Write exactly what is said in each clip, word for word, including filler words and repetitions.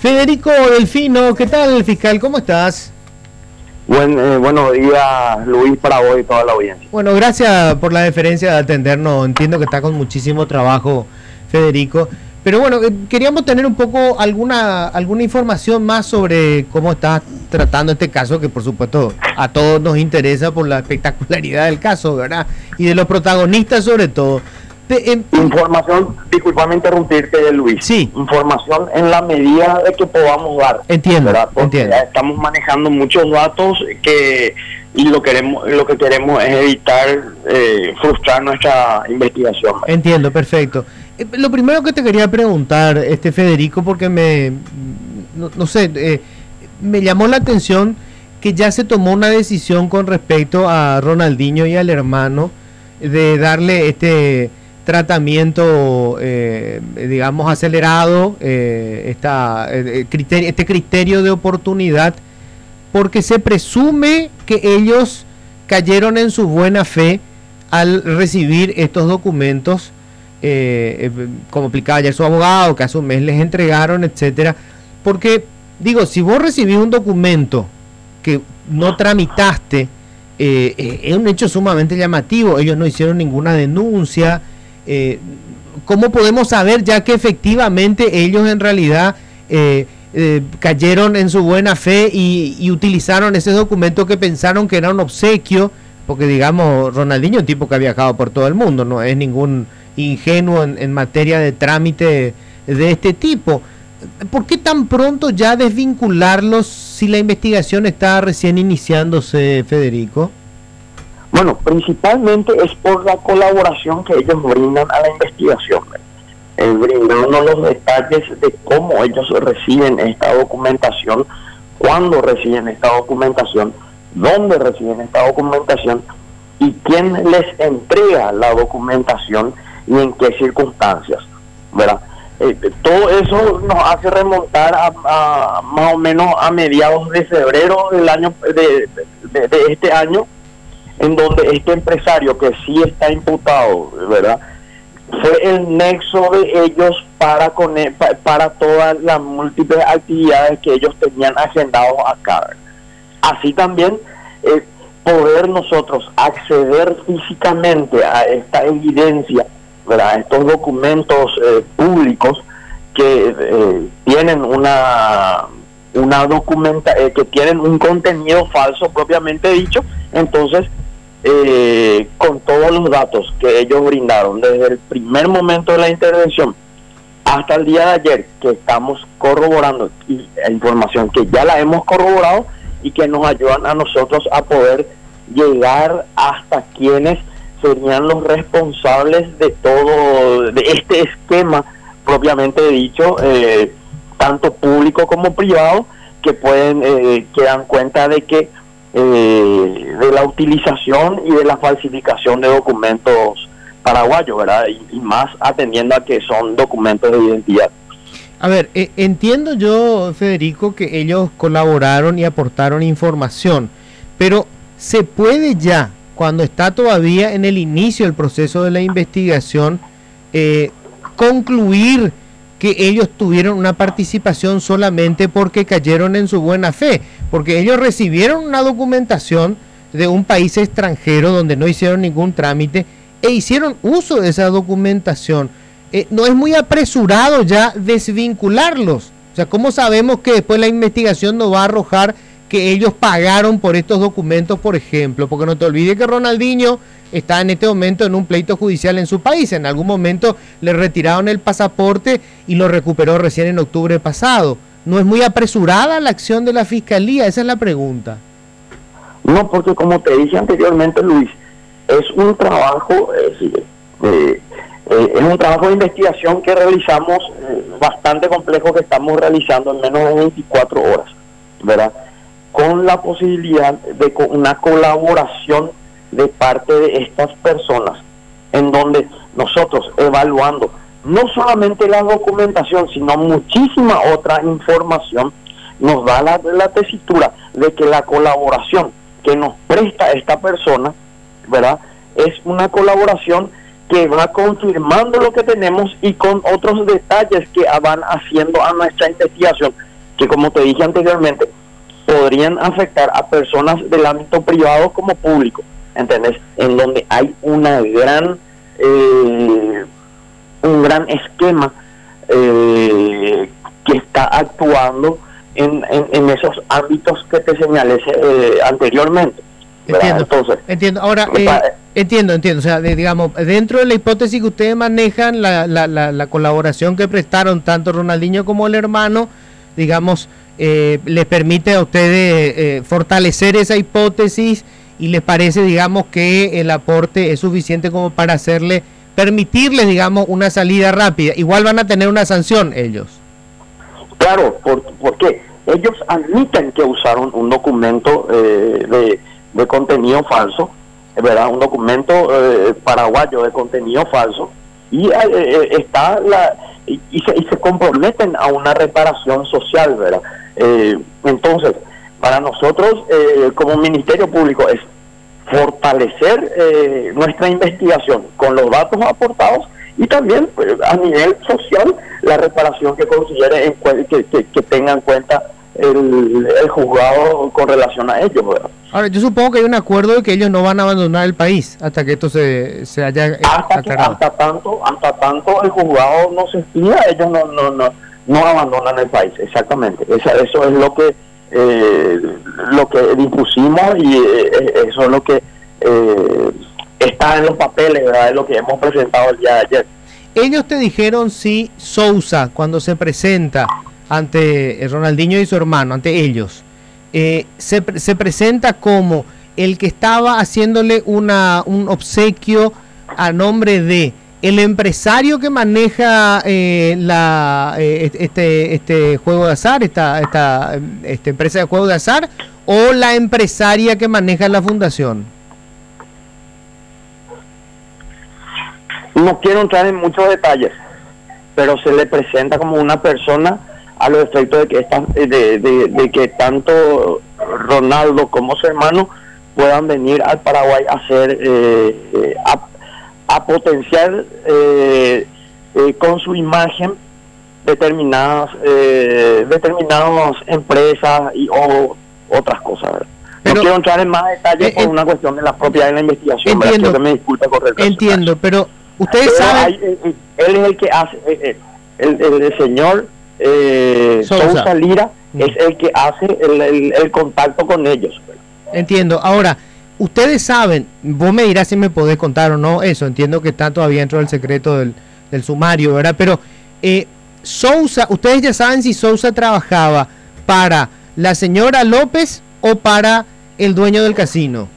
Federico Delfino, ¿qué tal, fiscal? ¿Cómo estás? Buen, eh, buenos días, Luis, para vos y toda la audiencia. Bueno, gracias por la deferencia de atendernos. Entiendo que está con muchísimo trabajo, Federico. Pero bueno, eh, queríamos tener un poco alguna alguna información más sobre cómo estás tratando este caso, que por supuesto a todos nos interesa por la espectacularidad del caso, ¿verdad? Y de los protagonistas sobre todo. Pe- em, Información, disculpame interrumpirte, Luis. Sí. Información en la medida de que podamos dar. Entiendo, ¿verdad? Porque entiendo. ya estamos manejando muchos datos que y lo queremos lo que queremos es evitar eh, frustrar nuestra investigación. Entiendo, perfecto. Eh, Lo primero que te quería preguntar, este Federico, porque me, no, no sé, eh, me llamó la atención que ya se tomó una decisión con respecto a Ronaldinho y al hermano de darle este tratamiento, eh, digamos, acelerado, eh, esta, eh, criterio, este criterio de oportunidad, porque se presume que ellos cayeron en su buena fe al recibir estos documentos, eh, eh, como explicaba ayer su abogado, que hace un mes les entregaron, etcétera. Porque, digo, si vos recibís un documento que no tramitaste, eh, eh, es un hecho sumamente llamativo. Ellos no hicieron ninguna denuncia. Eh, ¿Cómo podemos saber ya que efectivamente ellos en realidad eh, eh, cayeron en su buena fe y, y utilizaron ese documento que pensaron que era un obsequio? Porque digamos, Ronaldinho es un tipo que ha viajado por todo el mundo, no es ningún ingenuo en, en materia de trámite de este tipo. ¿Por qué tan pronto ya desvincularlos si la investigación está recién iniciándose, Federico? Bueno, principalmente es por la colaboración que ellos brindan a la investigación, eh, brindando los detalles de cómo ellos reciben esta documentación, cuándo reciben esta documentación, dónde reciben esta documentación y quién les entrega la documentación y en qué circunstancias, ¿verdad? Eh, todo eso nos hace remontar a, a más o menos a mediados de febrero del año de, de, de este año, en donde este empresario que sí está imputado, ¿verdad?, fue el nexo de ellos para con para todas las múltiples actividades que ellos tenían agendados acá. Así también eh, poder nosotros acceder físicamente a esta evidencia, ¿verdad?, a estos documentos eh, públicos que eh, tienen una una documenta eh, que tienen un contenido falso propiamente dicho. Entonces, Eh, con todos los datos que ellos brindaron desde el primer momento de la intervención hasta el día de ayer, que estamos corroborando, y la información que ya la hemos corroborado y que nos ayudan a nosotros a poder llegar hasta quienes serían los responsables de todo, de este esquema propiamente dicho, eh, tanto público como privado, que pueden eh, que dan cuenta de que Eh, de la utilización y de la falsificación de documentos paraguayos, ¿verdad? Y, y más atendiendo a que son documentos de identidad. A ver, eh, entiendo yo, Federico, que ellos colaboraron y aportaron información, pero ¿se puede ya, cuando está todavía en el inicio del proceso de la investigación, eh, concluir que ellos tuvieron una participación solamente porque cayeron en su buena fe? Porque ellos recibieron una documentación de un país extranjero donde no hicieron ningún trámite e hicieron uso de esa documentación. Eh, ¿no es muy apresurado ya desvincularlos? O sea, ¿cómo sabemos que después la investigación no va a arrojar que ellos pagaron por estos documentos, por ejemplo? Porque no te olvides que Ronaldinho está en este momento en un pleito judicial en su país. En algún momento le retiraron el pasaporte y lo recuperó recién en octubre pasado. ¿No es muy apresurada la acción de la Fiscalía? Esa es la pregunta. No, porque como te dije anteriormente, Luis, es un trabajo, eh, eh, eh, es un trabajo de investigación que realizamos, eh, bastante complejo, que estamos realizando en menos de veinticuatro horas, ¿verdad?, con la posibilidad de una colaboración de parte de estas personas, en donde nosotros, evaluando no solamente la documentación, sino muchísima otra información, nos da la, la tesitura de que la colaboración que nos presta esta persona, ¿verdad?, es una colaboración que va confirmando lo que tenemos y con otros detalles que van haciendo a nuestra investigación que, como te dije anteriormente, podrían afectar a personas del ámbito privado como público, ¿entendés? En donde hay una gran, eh, un gran esquema eh, que está actuando en, en, en esos ámbitos que te señalé eh, anteriormente. Entiendo. Entonces, entiendo. Ahora, eh, entiendo, entiendo. O sea, de, digamos, dentro de la hipótesis que ustedes manejan, la, la, la, la colaboración que prestaron tanto Ronaldinho como el hermano, digamos, eh, les permite a ustedes eh, fortalecer esa hipótesis y les parece, digamos, que el aporte es suficiente como para hacerle, permitirles, digamos, una salida rápida. Igual van a tener una sanción ellos. Claro, por, porque ellos admiten que usaron un documento eh, de, de contenido falso, ¿verdad? Un documento eh, paraguayo de contenido falso, y eh, está la y, y, se, y se comprometen a una reparación social, ¿verdad? Eh, entonces, para nosotros, eh, como Ministerio Público, es fortalecer eh, nuestra investigación con los datos aportados y también pues, a nivel social la reparación que considere en que, que, que tenga en cuenta el, el juzgado con relación a ellos, ¿verdad? Ahora, yo supongo que hay un acuerdo de que ellos no van a abandonar el país hasta que esto se, se haya hasta que, hasta tanto hasta tanto el juzgado no se expida, ellos no no no no abandonan el país, exactamente. Esa, eso es lo que eh, lo que dispusimos y eh, eso es lo que eh, está en los papeles, ¿verdad? Es lo que hemos presentado el día de ayer. Ellos te dijeron si Sousa, cuando se presenta ante Ronaldinho y su hermano, ante ellos, eh, se, se presenta como el que estaba haciéndole una un obsequio a nombre de el empresario que maneja eh, la eh, este este juego de azar, esta esta esta empresa de juego de azar, o la empresaria que maneja la fundación. No quiero entrar en muchos detalles, pero se le presenta como una persona a los efectos de que esta, de, de, de que tanto Ronaldo como su hermano puedan venir al Paraguay a hacer eh, a, a potenciar eh, eh, con su imagen determinadas eh, determinadas empresas y o otras cosas, ¿verdad? Pero, no quiero entrar en más detalles eh, por eh, una cuestión de la propiedad de la investigación. Entiendo, que me disculpe por el entiendo, pero ustedes pero saben hay, él, él es el que hace el, el, el señor eh, Sousa. Sousa Lira mm. es el que hace el, el, el contacto con ellos. Entiendo. Ahora, ustedes saben, vos me dirás si me podés contar o no eso, entiendo que está todavía dentro del secreto del, del sumario, ¿verdad? Pero eh, Sousa, ustedes ya saben si Sousa trabajaba para la señora López o para el dueño del casino.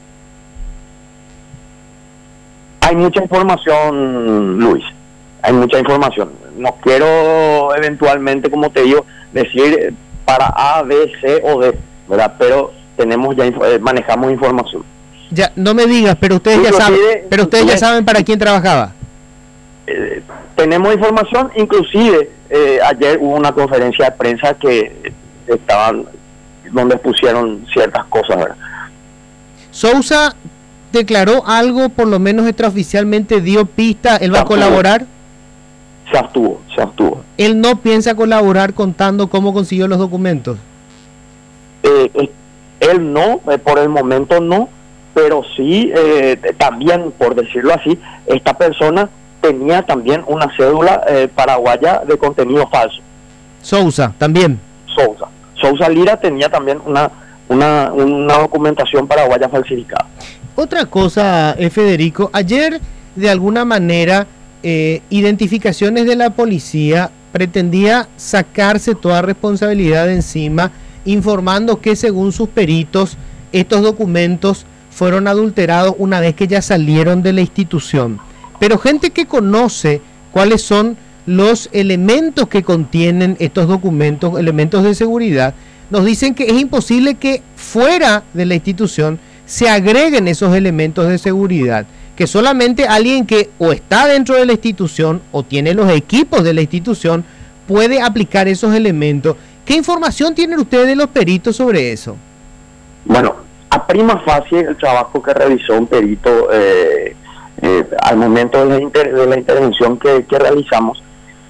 Hay mucha información, Luis, hay mucha información. No quiero eventualmente, como te digo, decir para A, B, C o D, ¿verdad? Pero tenemos ya eh, manejamos información. Ya, no me digas, pero ustedes inclusive, ya saben, pero ustedes ya saben para quién trabajaba. Eh, tenemos información, inclusive eh, ayer hubo una conferencia de prensa que estaban donde pusieron ciertas cosas, ¿verdad? Sousa declaró algo, por lo menos extraoficialmente dio pista, él va a colaborar. Se abstuvo, se abstuvo. Él no piensa colaborar contando cómo consiguió los documentos. Eh, eh, él no, eh, por el momento no, pero sí, eh, también, por decirlo así, esta persona tenía también una cédula eh, paraguaya de contenido falso. Sousa, también. Sousa. Sousa Lira tenía también una, una, una documentación paraguaya falsificada. Otra cosa, eh, Federico, ayer de alguna manera eh, identificaciones de la policía pretendía sacarse toda responsabilidad de encima, informando que según sus peritos estos documentos fueron adulterados una vez que ya salieron de la institución. Pero gente que conoce cuáles son los elementos que contienen estos documentos, elementos de seguridad, nos dicen que es imposible que fuera de la institución se agreguen esos elementos de seguridad, que solamente alguien que o está dentro de la institución o tiene los equipos de la institución puede aplicar esos elementos. ¿Qué información tienen ustedes de los peritos sobre eso? Bueno, a prima facie el trabajo que realizó un perito eh, eh, al momento de la, inter, de la intervención que, que realizamos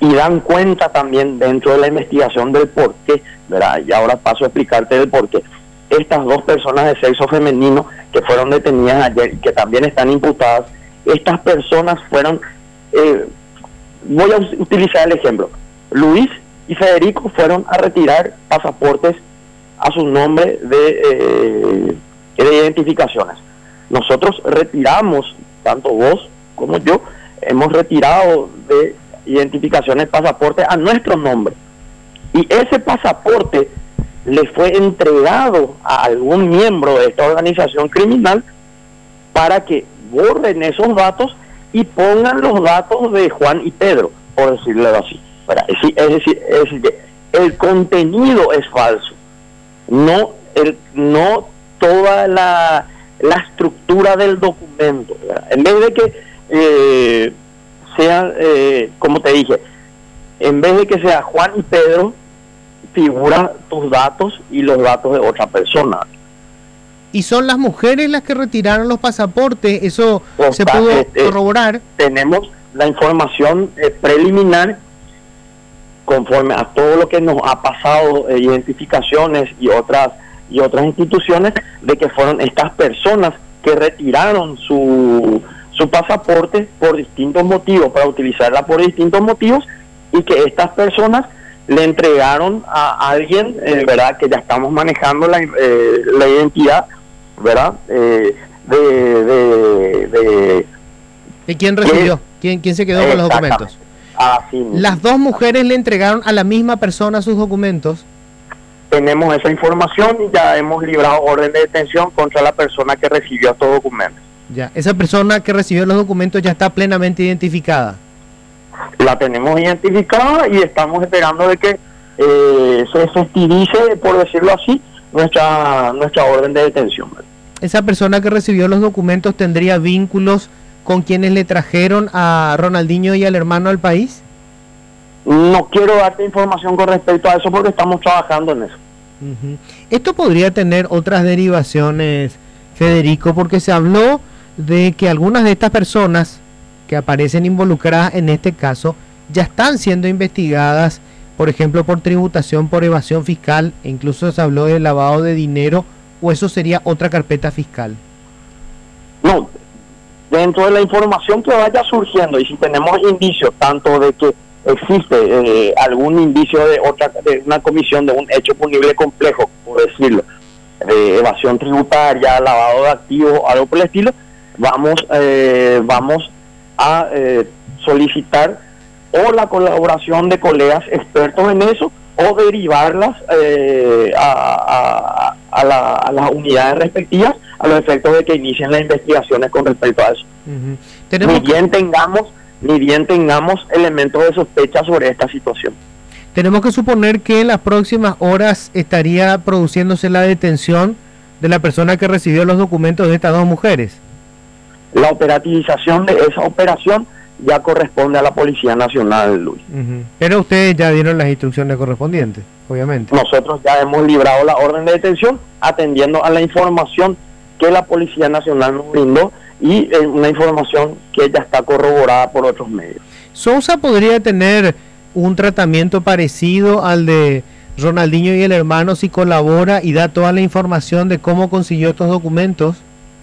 y dan cuenta también dentro de la investigación del por qué, ¿verdad? Y ahora paso a explicarte el por qué. Estas dos personas de sexo femenino que fueron detenidas ayer y que también están imputadas, estas personas fueron, eh, voy a utilizar el ejemplo, Luis y Federico fueron a retirar pasaportes a su nombre de, eh, de identificaciones. Nosotros retiramos, tanto vos como yo, hemos retirado de identificaciones pasaportes a nuestro nombre. Y ese pasaporte le fue entregado a algún miembro de esta organización criminal para que borren esos datos y pongan los datos de Juan y Pedro, por decirlo así. Es decir, es decir, es decir el contenido es falso, no el no toda la, la estructura del documento, ¿verdad? En vez de que eh, sea, eh, como te dije, en vez de que sea Juan y Pedro, figura tus datos y los datos de otra persona. ¿Y son las mujeres las que retiraron los pasaportes? ¿Eso o se sea, pudo eh, eh, corroborar? Tenemos la información eh, preliminar conforme a todo lo que nos ha pasado, eh, identificaciones y otras y otras instituciones, de que fueron estas personas que retiraron su, su pasaporte por distintos motivos, para utilizarla por distintos motivos, y que estas personas le entregaron a alguien, eh, ¿verdad? Que ya estamos manejando la, eh, la identidad, ¿verdad? Eh, de, de, de, ¿De quién recibió? ¿Quién, quién se quedó con los documentos? Así ¿Las dos mujeres le entregaron a la misma persona sus documentos? Tenemos esa información y ya hemos librado orden de detención contra la persona que recibió estos documentos. Ya, esa persona que recibió los documentos ya está plenamente identificada. La tenemos identificada y estamos esperando de que eh, se efectivice, por decirlo así, nuestra nuestra orden de detención. ¿Esa persona que recibió los documentos tendría vínculos con quienes le trajeron a Ronaldinho y al hermano al país? No quiero darte información con respecto a eso porque estamos trabajando en eso. Uh-huh. Esto podría tener otras derivaciones, Federico, porque se habló de que algunas de estas personas que aparecen involucradas en este caso ya están siendo investigadas, por ejemplo, por tributación, por evasión fiscal, e incluso se habló de lavado de dinero, o eso sería otra carpeta fiscal. No, dentro de la información que vaya surgiendo, y si tenemos indicios tanto de que existe eh, algún indicio de otra, de una comisión de un hecho punible complejo, por decirlo, de evasión tributaria, lavado de activos, algo por el estilo, vamos eh, vamos a eh, solicitar o la colaboración de colegas expertos en eso, o derivarlas eh, a, a, a, la, a las unidades respectivas a los efectos de que inicien las investigaciones con respecto a eso. Uh-huh. Tenemos ni bien tengamos ni bien tengamos elementos de sospecha sobre esta situación. Tenemos que suponer que en las próximas horas estaría produciéndose la detención de la persona que recibió los documentos de estas dos mujeres. La operativización de esa operación ya corresponde a la Policía Nacional, Luis. Uh-huh. Pero ustedes ya dieron las instrucciones correspondientes, obviamente. Nosotros ya hemos librado la orden de detención atendiendo a la información que la Policía Nacional nos brindó y eh, una información que ya está corroborada por otros medios. ¿Sousa podría tener un tratamiento parecido al de Ronaldinho y el hermano si colabora y da toda la información de cómo consiguió estos documentos?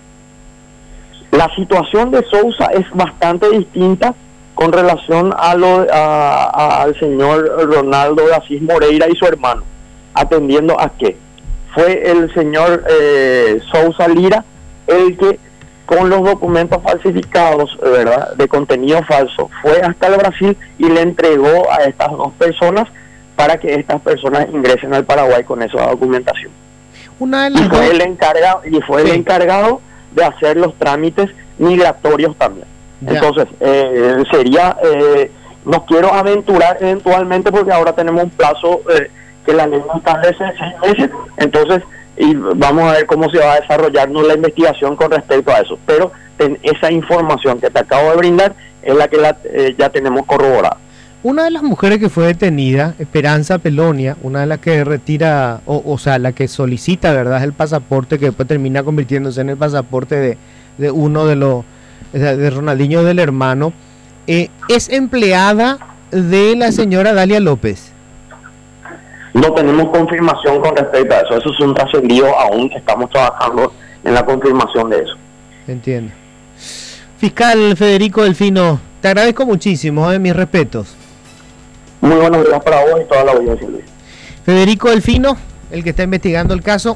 La situación de Sousa es bastante distinta con relación a lo a, a, al señor Ronaldo de Asís Moreira y su hermano, atendiendo a que fue el señor eh, Sousa Lira el que con los documentos falsificados, ¿verdad?, de contenido falso, fue hasta el Brasil y le entregó a estas dos personas para que estas personas ingresen al Paraguay con esa documentación. Una de y las fue dos... el encargado y fue sí. el encargado de hacer los trámites migratorios también. Ya. Entonces, eh, sería, eh, no quiero aventurar eventualmente porque ahora tenemos un plazo eh, que la ley establece seis meses, entonces y vamos a ver cómo se va a desarrollarnos la investigación con respecto a eso. Pero ten, esa información que te acabo de brindar es la que la, eh, ya tenemos corroborada. Una de las mujeres que fue detenida, Esperanza Pelonia, una de las que retira, o, o sea, la que solicita, ¿verdad?, el pasaporte que después termina convirtiéndose en el pasaporte de, de uno de los, de Ronaldinho del hermano, eh, es empleada de la señora Dalia López. No tenemos confirmación con respecto a eso. Eso es un trascendido aún. Estamos trabajando en la confirmación de eso. Entiendo. Fiscal Federico Delfino, te agradezco muchísimo, eh, mis respetos. Muy buenos días para vos y toda la audiencia, Luis. Federico Delfino, el que está investigando el caso.